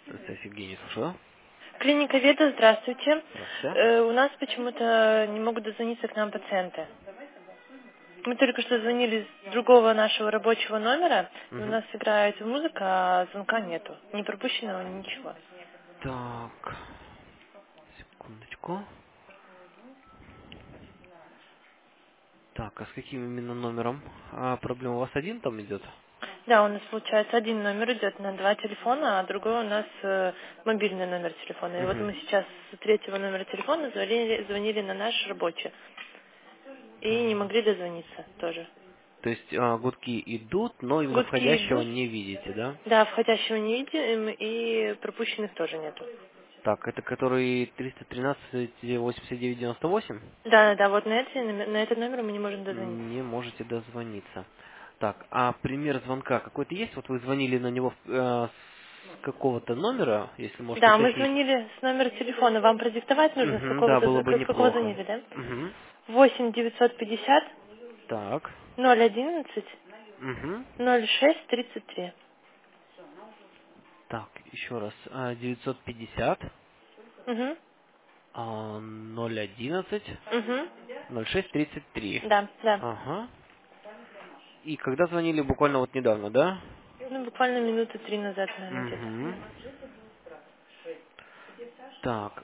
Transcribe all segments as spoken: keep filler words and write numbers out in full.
Здравствуйте, Евгений, слушаю. Клиника Веда, здравствуйте. Здравствуйте. Э, у нас почему-то не могут дозвониться к нам пациенты. Мы только что звонили с другого нашего рабочего номера, и у Мгм. нас играет музыка, а звонка нету. Ни пропущенного, ни ничего. Так, секундочку. Так, а с каким именно номером? А, проблема у вас один там идет? Да, у нас получается один номер идет на два телефона, а другой у нас э, мобильный номер телефона. И вот Угу. мы сейчас с третьего номера телефона звонили, звонили на наш рабочий. И не могли дозвониться тоже. То есть а, гудки идут, но именно Гудки входящего идут. не видите, да? Да, входящего не видим, и пропущенных тоже нету. Так, это который триста тринадцать восемьдесят девять девяносто восемь? Да, да, да, вот на, эти, номер- на этот номер мы не можем дозвониться. Не можете дозвониться. Так, а пример звонка какой-то есть? Вот вы звонили на него э, с какого-то номера, если можете Да, мы уточнить. звонили с номера телефона. Вам продиктовать нужно, с Угу, да, какого, было заз- бы как- с какого неплохо. звонили, да? Угу. Восемь девятьсот пятьдесят Так. ноль одиннадцать Угу. ноль шесть тридцать три. Так, еще раз. А, девятьсот пятьдесят Угу, а, ноль одиннадцать угу. ноль шесть тридцать три. Да, да. Ага. И когда звонили буквально вот недавно, да? Ну, буквально минуты три назад, наверное, где-то. Угу. Так.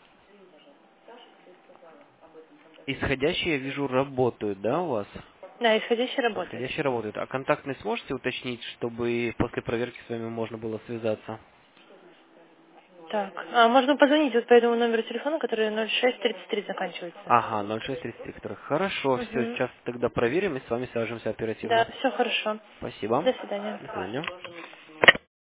Исходящие, я вижу, работают, да, у вас? Да, исходящий работает. Исходящие работают. А контактный сможете уточнить, чтобы после проверки с вами можно было связаться? Так, а можно позвонить вот по этому номеру телефона, который ноль шесть тридцать три заканчивается? Ага, ноль шесть тридцать три. Хорошо, все, Угу. сейчас тогда проверим и с вами свяжемся Да, оперативно. все хорошо. Спасибо. До свидания. До свидания.